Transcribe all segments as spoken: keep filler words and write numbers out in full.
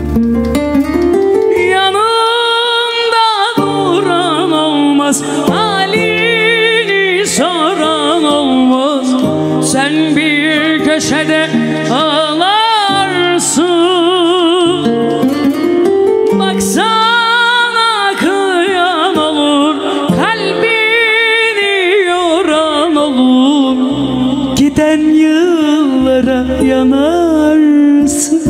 Yanımda duran olmaz, halini soran olmaz. Sen bir köşede ağlarsın. Baksana kıyan olur, kalbini yoran olur. Giden yıllara yanarsın.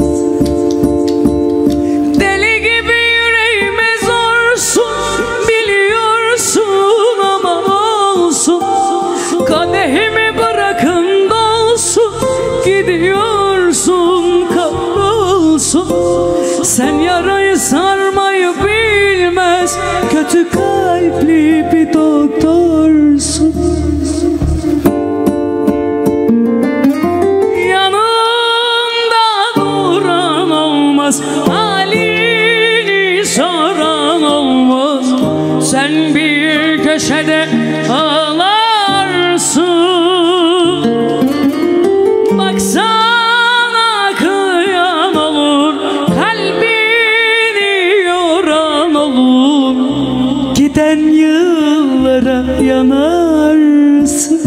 Deli gibi yüreğime zorsun, biliyorsun ama olsun. Kadehimi bırakın dolsun, gidiyorsun kahrolsun. Sen yarayı sarmayı bilmez, kötü kalpli bir doktorsun. Yanımda duran olmaz, halini soran olmaz. Sen bir köşede ağlarsın. Baksana kıyan olur, kalbini yoran olur. Giden yıllara yanarsın.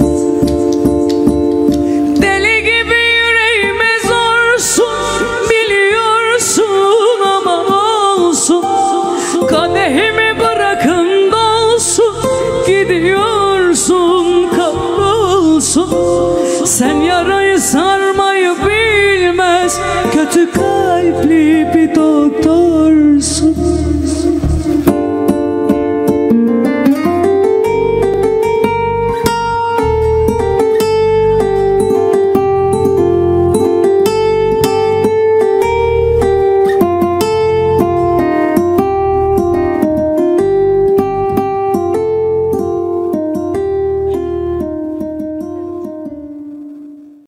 Deli gibi yüreğime zorsun, biliyorsun ama olsun. Kadehimi bırakın dolsun, gidiyorsun kahrolsun. Sen yarayı sarmayı bilmez, kötü kalpli bir doktorsun.